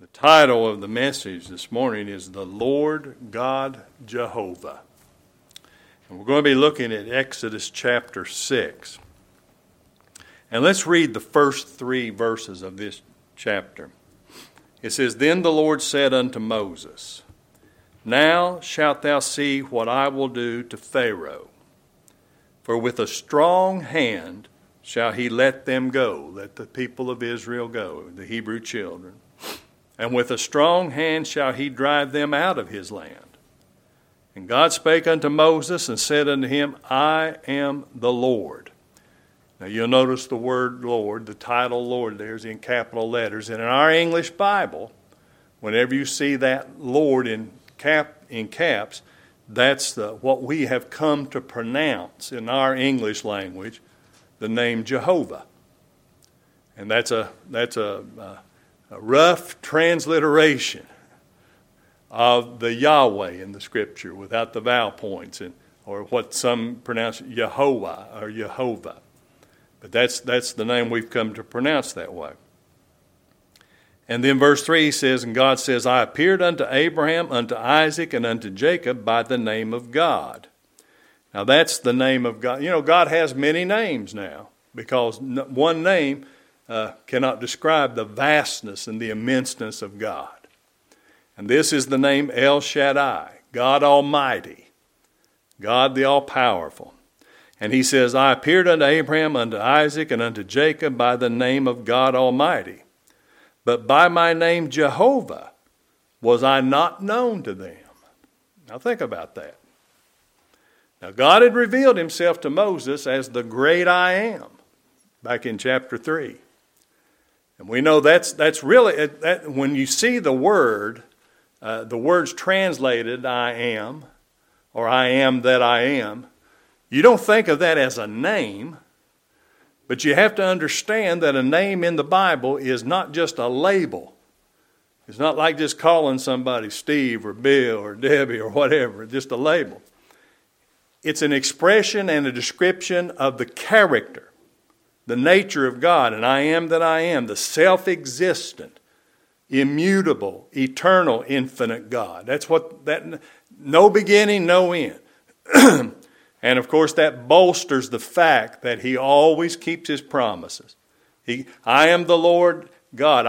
Title of the message this morning is The Lord God Jehovah. And we're going to be looking at Exodus chapter 6. And let's read the first 3 verses of this chapter. It says, Then the Lord said unto Moses, Now shalt thou see what I will do to Pharaoh. For with a strong hand shall he let them go, let the people of Israel go, the Hebrew children. And with a strong hand shall he drive them out of his land. And God spake unto Moses and said unto him, I am the Lord. Now you'll notice the word Lord, the title Lord there is in capital letters. And in our English Bible, whenever you see that Lord in caps, that's what we have come to pronounce in our English language, the name Jehovah. And that's a rough transliteration of the Yahweh in the Scripture without the vowel points, or what some pronounce Yehovah or Jehovah. But that's the name we've come to pronounce that way. And then verse 3 says, And God says, I appeared unto Abraham, unto Isaac, and unto Jacob by the name of God. Now that's the name of God. You know, God has many names now, because one name cannot describe the vastness and the immenseness of God. And this is the name El Shaddai, God Almighty, God the All-Powerful. And he says, I appeared unto Abraham, unto Isaac, and unto Jacob by the name of God Almighty. But by my name Jehovah was I not known to them. Now think about that. Now God had revealed himself to Moses as the great I am back in chapter 3. And we know that's really, when you see the words translated I am, or I am that I am, you don't think of that as a name, but you have to understand that a name in the Bible is not just a label. It's not like just calling somebody Steve or Bill or Debbie or whatever, just a label. It's an expression and a description of the character, the nature of God, and I am that I am, the self-existent, immutable, eternal, infinite God. That's what that, no beginning, no end. And of course that bolsters the fact that he always keeps his promises. I am the Lord God.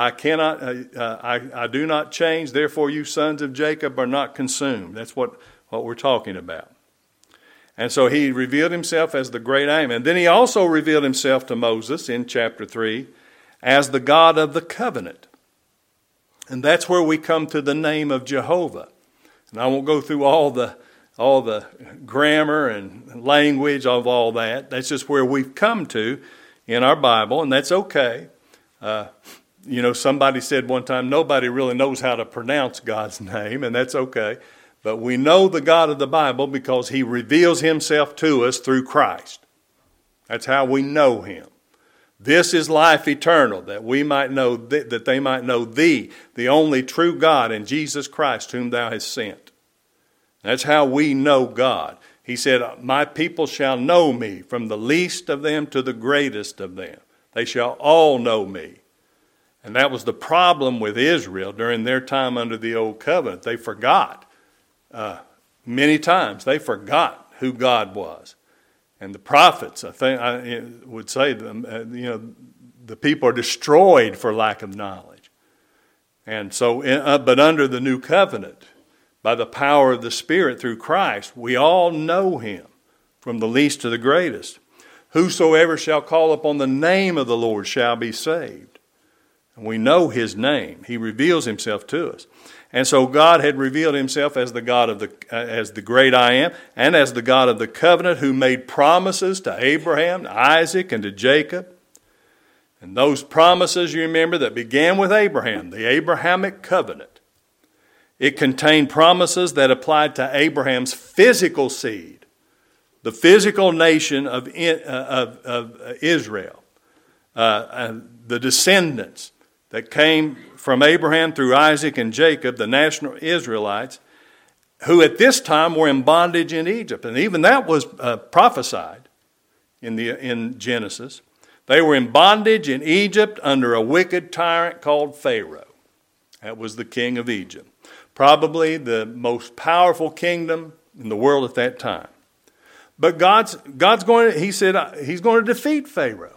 I do not change. Therefore you sons of Jacob are not consumed. That's what we're talking about. And so he revealed himself as the great I am. And then he also revealed himself to Moses in chapter 3 as the God of the covenant. And that's where we come to the name of Jehovah. And I won't go through all the grammar and language of all that. That's just where we've come to in our Bible, and that's okay. Somebody said one time, nobody really knows how to pronounce God's name, and that's okay. But we know the God of the Bible because he reveals himself to us through Christ. That's how we know him. This is life eternal, that we might know, that they might know thee, the only true God, and Jesus Christ, whom thou hast sent. That's how we know God. He said, my people shall know me, from the least of them to the greatest of them. They shall all know me. And that was the problem with Israel during their time under the old covenant. They forgot. Many times they forgot who God was. And the prophets, I would say, the people are destroyed for lack of knowledge. And so, but under the new covenant, by the power of the Spirit through Christ, we all know him, from the least to the greatest. Whosoever shall call upon the name of the Lord shall be saved. And we know his name. He reveals himself to us. And so God had revealed himself as the God of as the great I am, and as the God of the covenant, who made promises to Abraham, to Isaac, and to Jacob. And those promises, you remember, that began with Abraham, the Abrahamic covenant. It contained promises that applied to Abraham's physical seed, the physical nation of Israel, the descendants that came from Abraham through Isaac and Jacob, the national Israelites, who at this time were in bondage in Egypt. And even that was prophesied in Genesis. They were in bondage in Egypt under a wicked tyrant called Pharaoh. That was the king of Egypt. Probably the most powerful kingdom in the world at that time. But God's going to, he said, he's going to defeat Pharaoh.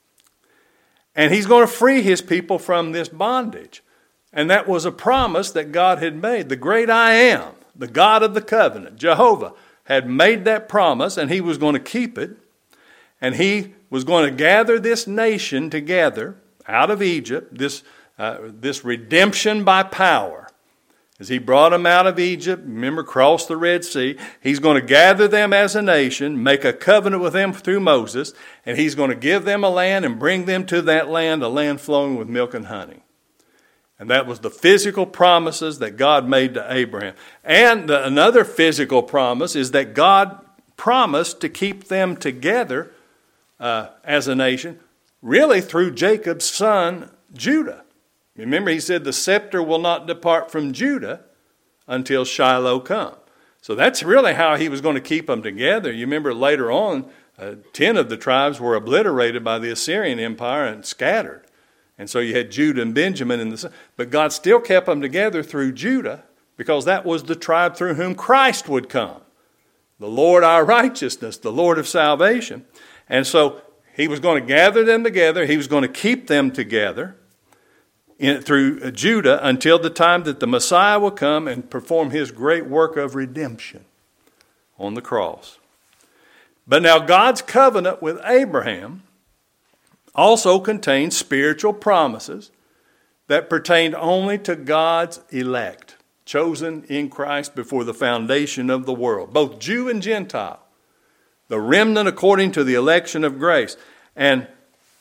And he's going to free his people from this bondage. And that was a promise that God had made. The great I am, the God of the covenant, Jehovah, had made that promise, and he was going to keep it. And he was going to gather this nation together out of Egypt, this redemption by power. As he brought them out of Egypt, remember, crossed the Red Sea, he's going to gather them as a nation, make a covenant with them through Moses, and he's going to give them a land and bring them to that land, a land flowing with milk and honey. And that was the physical promises that God made to Abraham. And another physical promise is that God promised to keep them together as a nation, really through Jacob's son, Judah. Remember, he said the scepter will not depart from Judah until Shiloh come. So that's really how he was going to keep them together. You remember later on, 10 of the tribes were obliterated by the Assyrian Empire and scattered. And so you had Judah and Benjamin in the, but God still kept them together through Judah because that was the tribe through whom Christ would come. The Lord our righteousness, the Lord of salvation. And so he was going to gather them together. He was going to keep them together through Judah until the time that the Messiah will come and perform his great work of redemption on the cross. But now God's covenant with Abraham also contains spiritual promises that pertained only to God's elect, chosen in Christ before the foundation of the world, both Jew and Gentile, the remnant according to the election of grace. And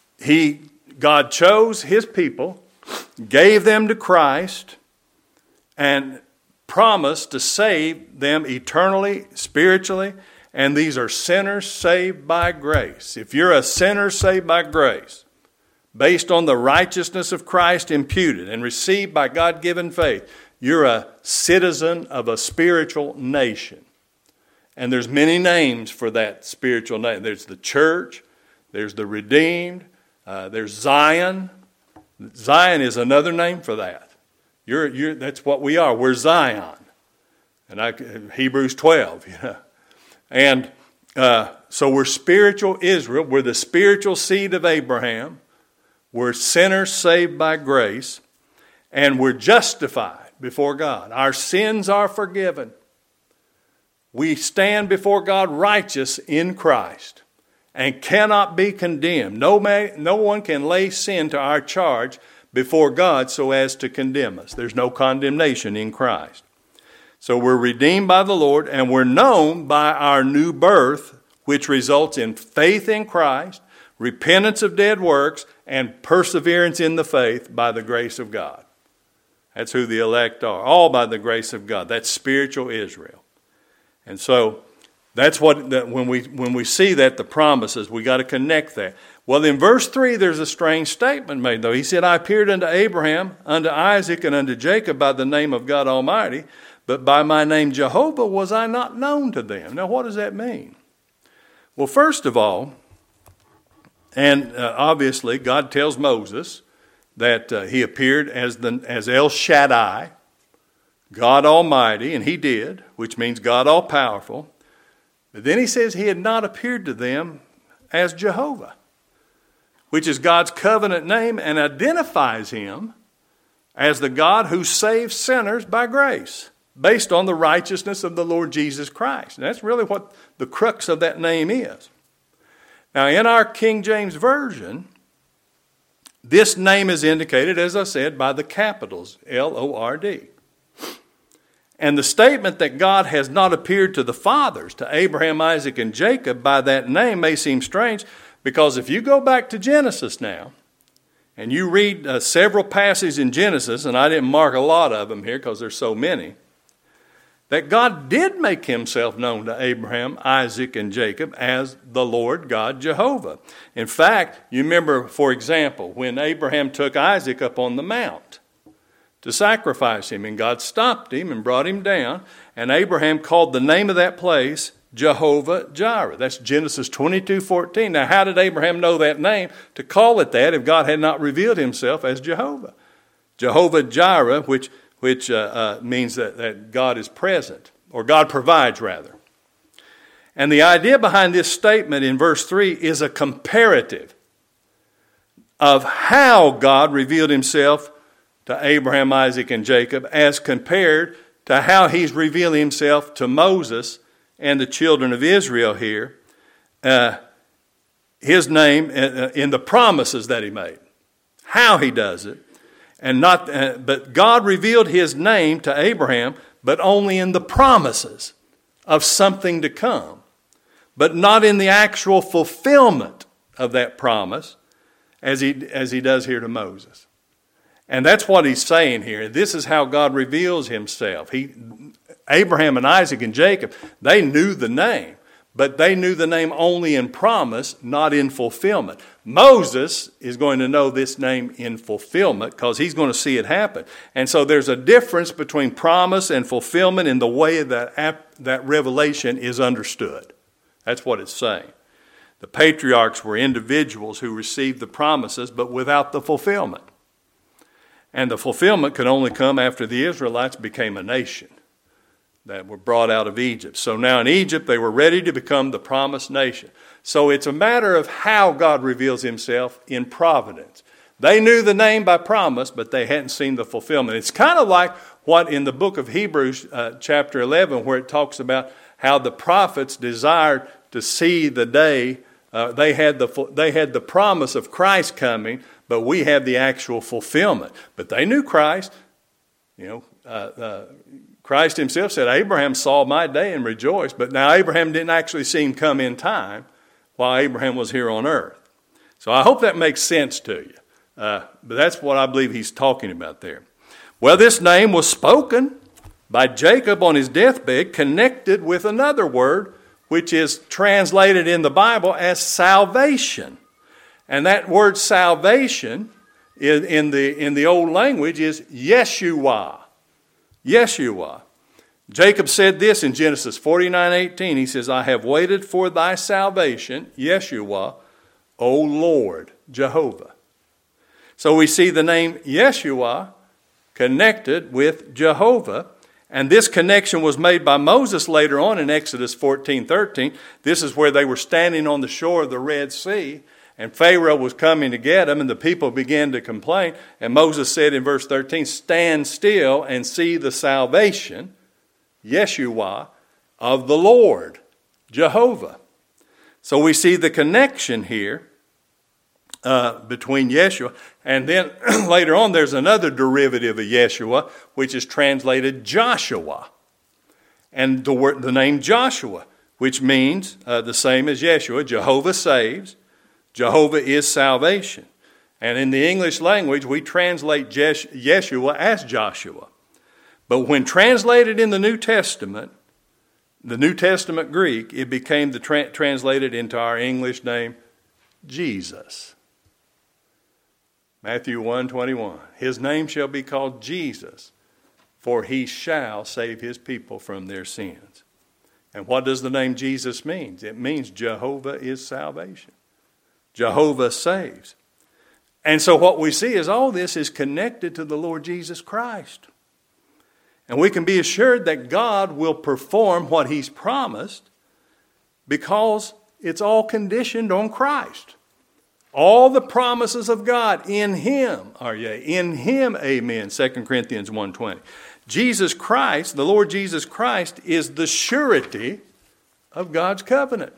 God chose his people, gave them to Christ, and promised to save them eternally, spiritually. And these are sinners saved by grace. If you're a sinner saved by grace, based on the righteousness of Christ imputed and received by God-given faith, you're a citizen of a spiritual nation. And there's many names for that spiritual name. There's the church, there's the redeemed, there's Zion. Zion is another name for that. That's what we are. We're Zion. And Hebrews 12, you know. And so we're spiritual Israel. We're the spiritual seed of Abraham. We're sinners saved by grace. And we're justified before God. Our sins are forgiven. We stand before God righteous in Christ and cannot be condemned. No one can lay sin to our charge before God so as to condemn us. There's no condemnation in Christ. So we're redeemed by the Lord, and we're known by our new birth, which results in faith in Christ, repentance of dead works, and perseverance in the faith by the grace of God. That's who the elect are, all by the grace of God. That's spiritual Israel. And so that's when we see that, the promises, we got to connect that. Well, in verse 3, there's a strange statement made, though. He said, I appeared unto Abraham, unto Isaac, and unto Jacob by the name of God Almighty, but by my name Jehovah was I not known to them. Now, what does that mean? Well, first of all, and obviously, God tells Moses that he appeared as El Shaddai, God Almighty, and he did, which means God All-Powerful. But then he says he had not appeared to them as Jehovah, which is God's covenant name and identifies him as the God who saves sinners by grace, based on the righteousness of the Lord Jesus Christ. And that's really what the crux of that name is. Now, in our King James Version, this name is indicated, as I said, by the capitals, L-O-R-D. And the statement that God has not appeared to the fathers, to Abraham, Isaac, and Jacob, by that name may seem strange, because if you go back to Genesis now, and you read several passages in Genesis, and I didn't mark a lot of them here because there's so many, that God did make himself known to Abraham, Isaac, and Jacob as the Lord God Jehovah. In fact, you remember, for example, when Abraham took Isaac up on the mount to sacrifice him, and God stopped him and brought him down, and Abraham called the name of that place Jehovah Jireh. That's Genesis 22:14. Now, how did Abraham know that name to call it that if God had not revealed himself as Jehovah? Jehovah Jireh, which means that God is present, or God provides, rather. And the idea behind this statement in verse 3 is a comparative of how God revealed himself to Abraham, Isaac, and Jacob as compared to how he's revealing himself to Moses and the children of Israel here. His name in the promises that he made, how he does it, but God revealed his name to Abraham, but only in the promises of something to come, but not in the actual fulfillment of that promise as he does here to Moses. And that's what he's saying here. This is how God reveals himself. Abraham and Isaac and Jacob, they knew the name, but they knew the name only in promise, not in fulfillment. Moses is going to know this name in fulfillment because he's going to see it happen. And so there's a difference between promise and fulfillment in the way that revelation is understood. That's what it's saying. The patriarchs were individuals who received the promises, but without the fulfillment. And the fulfillment could only come after the Israelites became a nation that were brought out of Egypt. So now in Egypt, they were ready to become the promised nation. So it's a matter of how God reveals himself in providence. They knew the name by promise, but they hadn't seen the fulfillment. It's kind of like what in the book of Hebrews, chapter 11, where it talks about how the prophets desired to see the day. They had the promise of Christ coming, but we have the actual fulfillment. But they knew Christ. Christ himself said, Abraham saw my day and rejoiced. But now Abraham didn't actually see him come in time while Abraham was here on earth. So I hope that makes sense to you. But that's what I believe he's talking about there. Well, this name was spoken by Jacob on his deathbed, connected with another word, which is translated in the Bible as salvation. And that word salvation in the old language is Yeshua. Yeshua. Jacob said this in Genesis 49:18. He says, I have waited for thy salvation, Yeshua, O Lord, Jehovah. So we see the name Yeshua connected with Jehovah. And this connection was made by Moses later on in Exodus 14:13. This is where they were standing on the shore of the Red Sea, and Pharaoh was coming to get them, and the people began to complain. And Moses said in verse 13, stand still and see the salvation, Yeshua, of the Lord, Jehovah. So we see the connection here between Yeshua. And then later on there's another derivative of Yeshua, which is translated Joshua. And the name Joshua, which means the same as Yeshua, Jehovah saves. Jehovah is salvation. And in the English language, we translate Yeshua as Joshua. But when translated in the New Testament Greek, it became translated into our English name, Jesus. Matthew 1:21. His name shall be called Jesus, for he shall save his people from their sins. And what does the name Jesus mean? It means Jehovah is salvation. Jehovah saves. And so what we see is all this is connected to the Lord Jesus Christ. And we can be assured that God will perform what he's promised because it's all conditioned on Christ. All the promises of God in him are yea. In him, amen. 2 Corinthians 1:20. Jesus Christ, the Lord Jesus Christ, is the surety of God's covenant.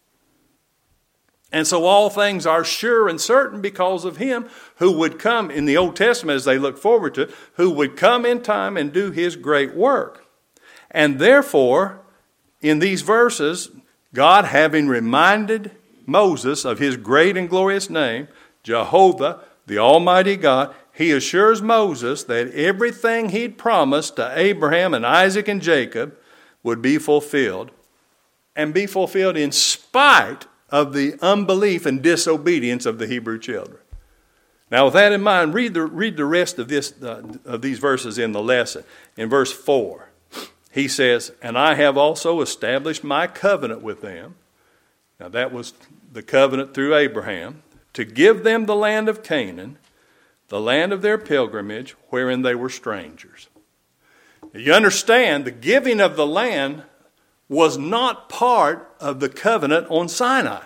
And so all things are sure and certain because of him who would come in the Old Testament, as they look forward to, who would come in time and do his great work. And therefore, in these verses, God, having reminded Moses of his great and glorious name, Jehovah, the Almighty God, he assures Moses that everything he'd promised to Abraham and Isaac and Jacob would be fulfilled, and be fulfilled in spite of the unbelief and disobedience of the Hebrew children. Now, with that in mind, read the rest of these verses in the lesson. In verse 4, he says, and I have also established my covenant with them. Now, that was the covenant through Abraham, to give them the land of Canaan, the land of their pilgrimage, wherein they were strangers. You understand, the giving of the land was not part of the covenant on Sinai.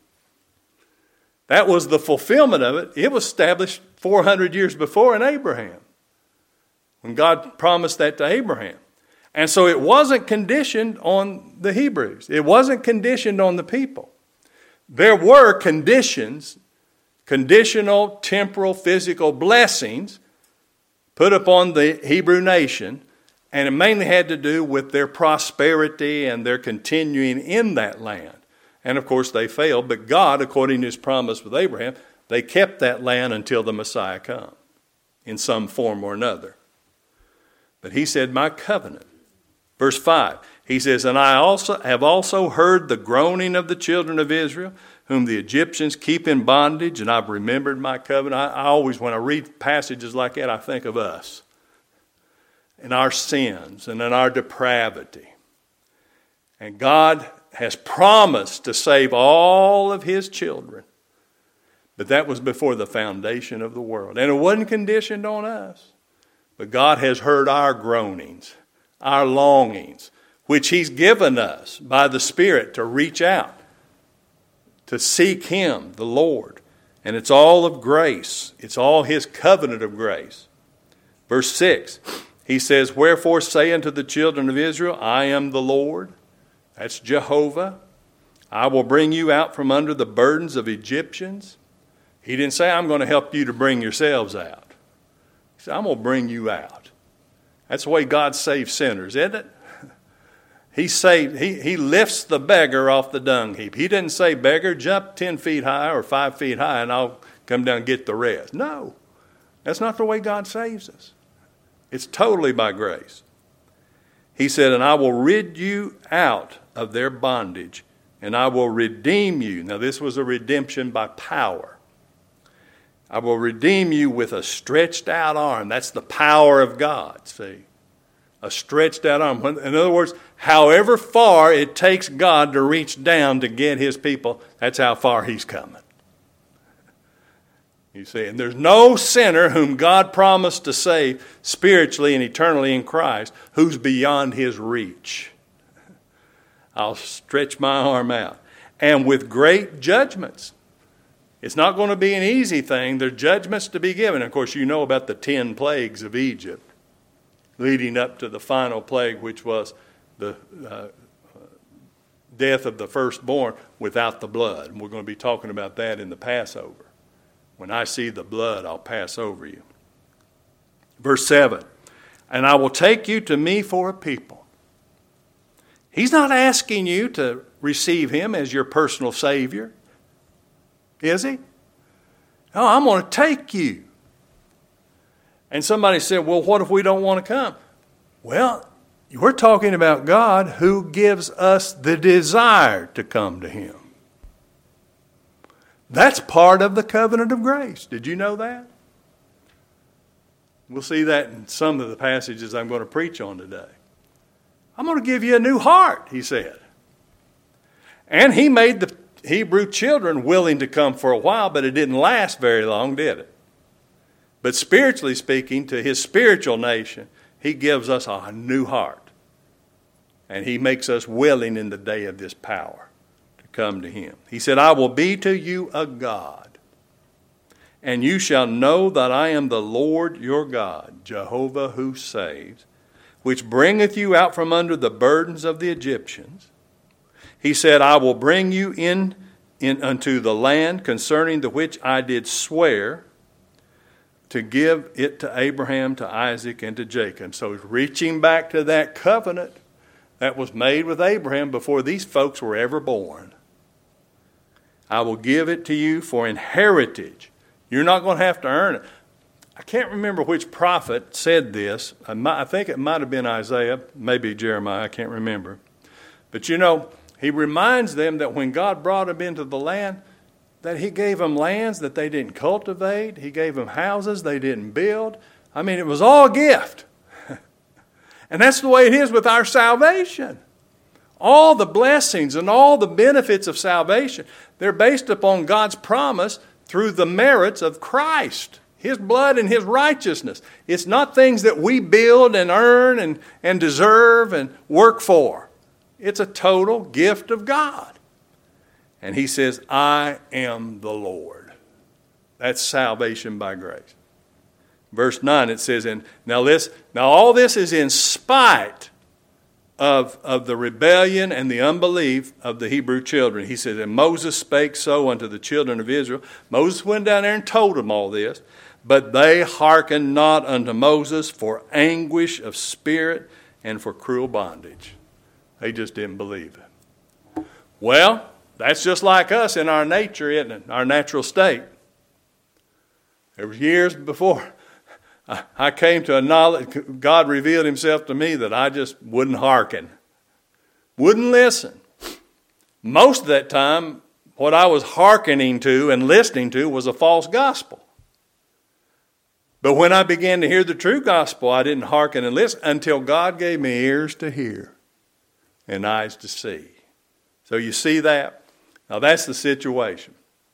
That was the fulfillment of it. It was established 400 years before in Abraham, when God promised that to Abraham. And so it wasn't conditioned on the Hebrews. It wasn't conditioned on the people. There were conditions, conditional, temporal, physical blessings put upon the Hebrew nation, and it mainly had to do with their prosperity and their continuing in that land. And of course they failed, but God, according to his promise with Abraham, they kept that land until the Messiah come, in some form or another. But he said, my covenant. Verse 5, he says, and I have also heard the groaning of the children of Israel, whom the Egyptians keep in bondage, and I've remembered my covenant. I always, when I read passages like that, I think of us and our sins and in our depravity. And God has promised to save all of his children. But that was before the foundation of the world. And it wasn't conditioned on us. But God has heard our groanings, our longings, which he's given us by the Spirit to reach out, to seek him, the Lord. And it's all of grace. It's all his covenant of grace. Verse 6, he says, wherefore say unto the children of Israel, I am the Lord. That's Jehovah. I will bring you out from under the burdens of Egyptians. He didn't say, I'm going to help you to bring yourselves out. He said, I'm going to bring you out. That's the way God saves sinners, isn't it? He lifts the beggar off the dung heap. He didn't say, beggar, jump 10 feet high or 5 feet high and I'll come down and get the rest. No, that's not the way God saves us. It's totally by grace. He said, and I will rid you out of their bondage, and I will redeem you. Now, this was a redemption by power. I will redeem you with a stretched out arm. That's the power of God, see? A stretched out arm. In other words, however far it takes God to reach down to get his people, that's how far he's coming. You see, and there's no sinner whom God promised to save spiritually and eternally in Christ who's beyond his reach. I'll stretch my arm out. And with great judgments. It's not going to be an easy thing. There are judgments to be given. Of course, you know about the 10 plagues of Egypt leading up to the final plague, which was the death of the firstborn without the blood. And we're going to be talking about that in the Passover. When I see the blood, I'll pass over you. Verse 7, and I will take you to me for a people. He's not asking you to receive him as your personal Savior, is he? No, I'm going to take you. And somebody said, well, what if we don't want to come? Well, we're talking about God who gives us the desire to come to him. That's part of the covenant of grace. Did you know that? We'll see that in some of the passages I'm going to preach on today. I'm going to give you a new heart, he said. And he made the Hebrew children willing to come for a while, but it didn't last very long, did it? But spiritually speaking, to his spiritual nation, he gives us a new heart. And he makes us willing in the day of this power to come to him. He said, I will be to you a God, and you shall know that I am the Lord your God, Jehovah who saves, which bringeth you out from under the burdens of the Egyptians. He said, I will bring you in unto the land concerning the which I did swear to give it to Abraham, to Isaac, and to Jacob. So he's reaching back to that covenant that was made with Abraham before these folks were ever born. I will give it to you for an heritage. You're not going to have to earn it. I can't remember which prophet said this. I think it might have been Isaiah, maybe Jeremiah, I can't remember. But you know, he reminds them that when God brought them into the land, that he gave them lands that they didn't cultivate. He gave them houses they didn't build. I mean, it was all a gift. And that's the way it is with our salvation. All the blessings and all the benefits of salvation, they're based upon God's promise through the merits of Christ, His blood and His righteousness. It's not things that we build and earn and deserve and work for. It's a total gift of God. And He says, I am the Lord. That's salvation by grace. Verse 9 it says, now all this is in spite of the rebellion and the unbelief of the Hebrew children. He says, and Moses spake so unto the children of Israel. Moses went down there and told them all this. But they hearkened not unto Moses for anguish of spirit and for cruel bondage. They just didn't believe it. Well, that's just like us in our nature, isn't it? Our natural state. There was years before I came to a knowledge, God revealed Himself to me that I just wouldn't hearken. Wouldn't listen. Most of that time, what I was hearkening to and listening to was a false gospel. But when I began to hear the true gospel, I didn't hearken and listen until God gave me ears to hear and eyes to see. So you see that? Now that's the situation.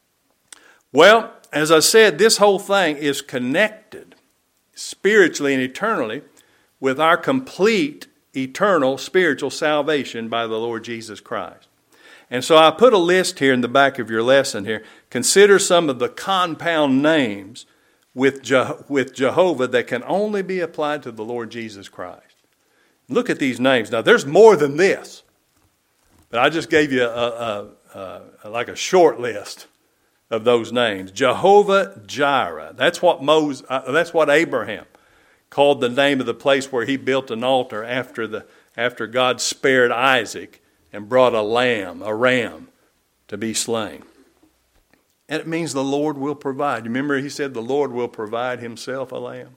Well, as I said, this whole thing is connected spiritually and eternally with our complete eternal spiritual salvation by the Lord Jesus Christ. And so I put a list here in the back of your lesson here. Consider some of the compound names with Jehovah that can only be applied to the Lord Jesus Christ. Look at these names. Now, there's more than this, but I just gave you like a short list of those names. Jehovah Jireh. That's what Abraham called the name of the place where he built an altar after God spared Isaac and brought a ram to be slain. And it means the Lord will provide. You remember he said the Lord will provide Himself a lamb?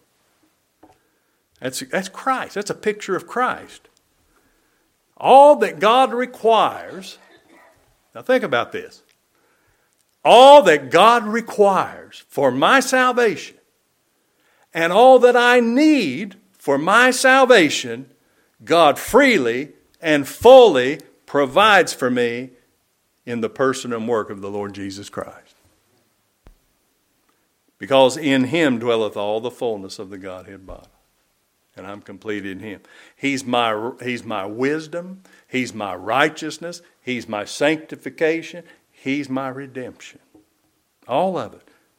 That's Christ. That's a picture of Christ. All that God requires, now think about this. All that God requires for my salvation and all that I need for my salvation, God freely and fully provides for me in the person and work of the Lord Jesus Christ. Because in Him dwelleth all the fullness of the Godhead bodily. And I'm complete in Him. He's my wisdom. He's my righteousness. He's my sanctification. He's my redemption. All of it.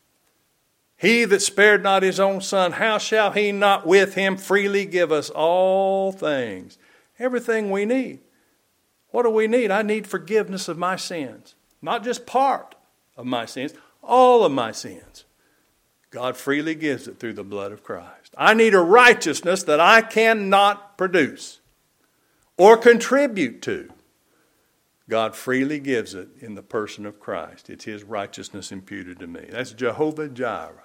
He that spared not His own Son, how shall He not with Him freely give us all things? Everything we need. What do we need? I need forgiveness of my sins. Not just part of my sins, all of my sins. God freely gives it through the blood of Christ. I need a righteousness that I cannot produce or contribute to. God freely gives it in the person of Christ. It's His righteousness imputed to me. That's Jehovah Jireh.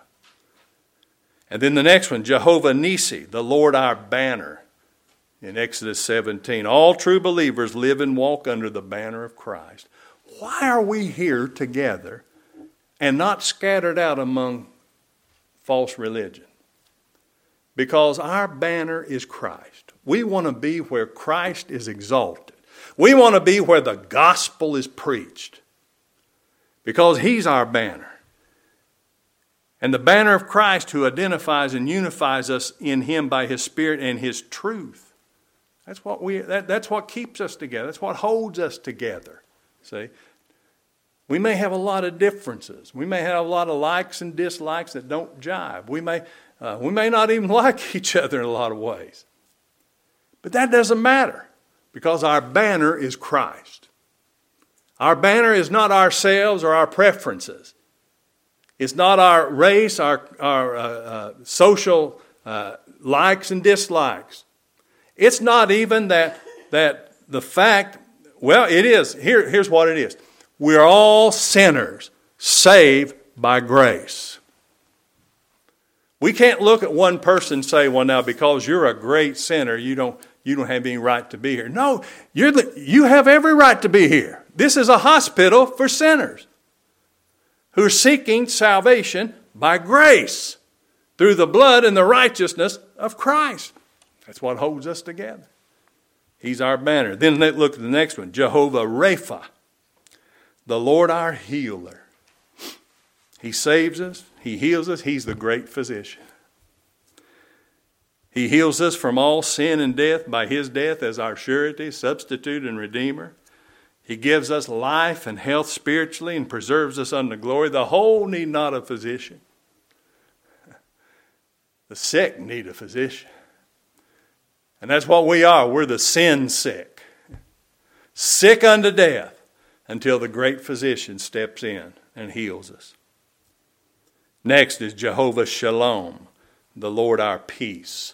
And then the next one, Jehovah Nissi, the Lord our banner. In Exodus 17, all true believers live and walk under the banner of Christ. Why are we here together and not scattered out among false religion? Because our banner is Christ. We want to be where Christ is exalted. We want to be where the gospel is preached. Because He's our banner. And the banner of Christ who identifies and unifies us in Him by His Spirit and His truth. That's what keeps us together. That's what holds us together. See? We may have a lot of differences. We may have a lot of likes and dislikes that don't jive. We may not even like each other in a lot of ways. But that doesn't matter because our banner is Christ. Our banner is not ourselves or our preferences. It's not our race, our social likes and dislikes. It's not even that the fact, well, it is. Here's what it is. We're all sinners saved by grace. We can't look at one person and say, well, now, because you're a great sinner, you don't have any right to be here. No, you have every right to be here. This is a hospital for sinners who are seeking salvation by grace through the blood and the righteousness of Christ. That's what holds us together. He's our banner. Then let's look at the next one. Jehovah Rapha, the Lord our healer. He saves us. He heals us. He's the great physician. He heals us from all sin and death by his death as our surety, substitute, and redeemer. He gives us life and health spiritually and preserves us unto glory. The whole need not a physician. The sick need a physician. And that's what we are. We're the sin sick. Sick unto death until the great physician steps in and heals us. Next is Jehovah Shalom, the Lord our peace.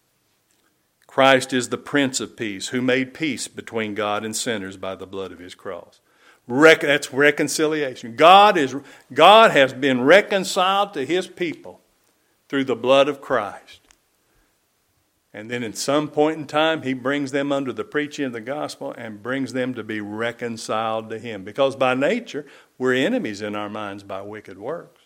Christ is the Prince of Peace, who made peace between God and sinners by the blood of his cross. That's reconciliation. God has been reconciled to his people through the blood of Christ. And then at some point in time, he brings them under the preaching of the gospel and brings them to be reconciled to him. Because by nature, we're enemies in our minds by wicked works.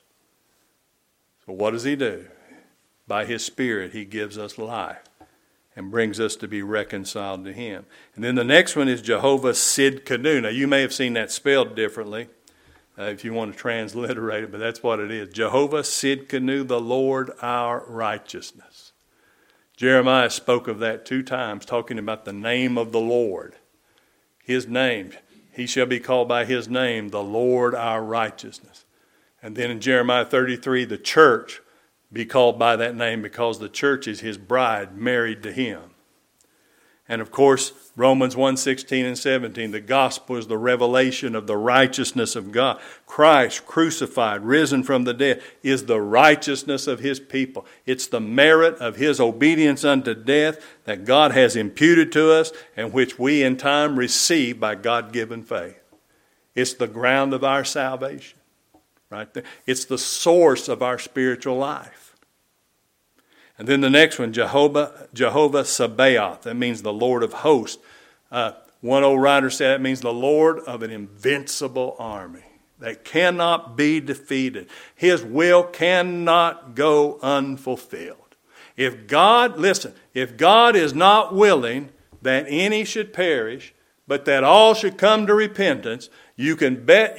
So what does he do? By his Spirit, he gives us life and brings us to be reconciled to him. And then the next one is Jehovah Sidkenu. Now, you may have seen that spelled differently if you want to transliterate it, but that's what it is. Jehovah Sidkenu, the Lord our righteousness. Jeremiah spoke of that 2 times, talking about the name of the Lord. His name. He shall be called by his name, the Lord our righteousness. And then in Jeremiah 33, the church be called by that name because the church is his bride married to him. And of course, Romans 1:16 and 17, the gospel is the revelation of the righteousness of God. Christ, crucified, risen from the dead, is the righteousness of his people. It's the merit of his obedience unto death that God has imputed to us and which we in time receive by God-given faith. It's the ground of our salvation. Right there. It's the source of our spiritual life. And then the next one, Jehovah Sabaoth. That means the Lord of hosts. One old writer said it means the Lord of an invincible army that cannot be defeated. His will cannot go unfulfilled. If God is not willing that any should perish, but that all should come to repentance, you can bet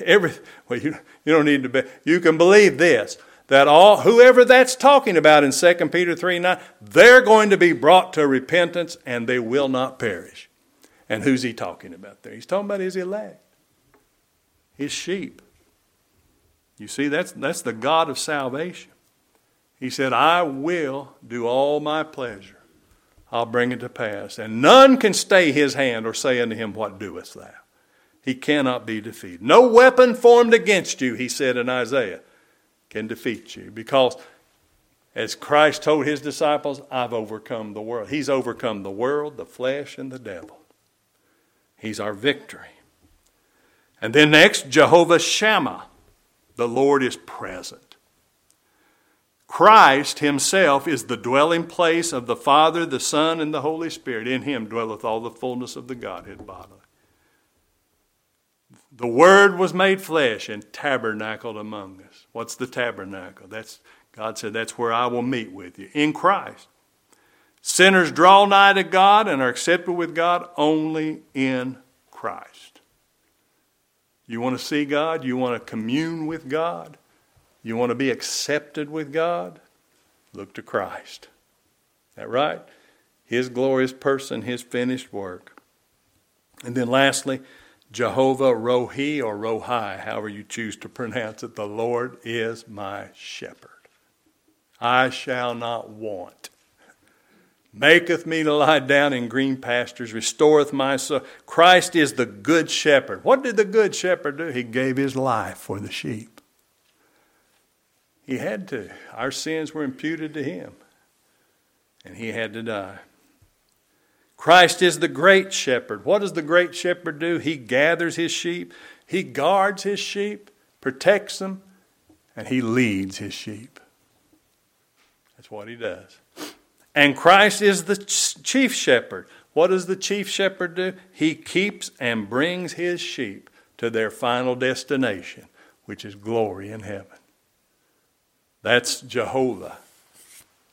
you don't need to bet. You can believe this, that whoever that's talking about in 2 Peter 3:9, they're going to be brought to repentance and they will not perish. And who's he talking about there? He's talking about his elect, his sheep. You see, that's the God of salvation. He said, I will do all my pleasure. I'll bring it to pass. And none can stay his hand or say unto him, what doest thou? He cannot be defeated. No weapon formed against you, he said in Isaiah, can defeat you. Because as Christ told his disciples, I've overcome the world. He's overcome the world, the flesh, and the devil. He's our victory. And then next, Jehovah Shammah. The Lord is present. Christ himself is the dwelling place of the Father, the Son, and the Holy Spirit. In him dwelleth all the fullness of the Godhead bodily. The Word was made flesh and tabernacled among us. What's the tabernacle? God said, that's where I will meet with you, in Christ. Sinners draw nigh to God and are accepted with God only in Christ. You want to see God? You want to commune with God? You want to be accepted with God? Look to Christ. Is that right? His glorious person, his finished work. And then lastly, Jehovah Rohi or Rohi, however you choose to pronounce it. The Lord is my shepherd. I shall not want. Maketh me to lie down in green pastures, restoreth my soul. Christ is the good shepherd. What did the good shepherd do? He gave his life for the sheep. He had to. Our sins were imputed to him, and he had to die. Christ is the great shepherd. What does the great shepherd do? He gathers his sheep. He guards his sheep, protects them, and he leads his sheep. That's what he does. And Christ is the chief shepherd. What does the chief shepherd do? He keeps and brings his sheep to their final destination, which is glory in heaven. That's Jehovah.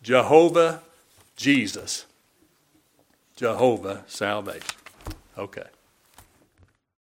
Jehovah, Jesus. Jehovah, salvation. Okay.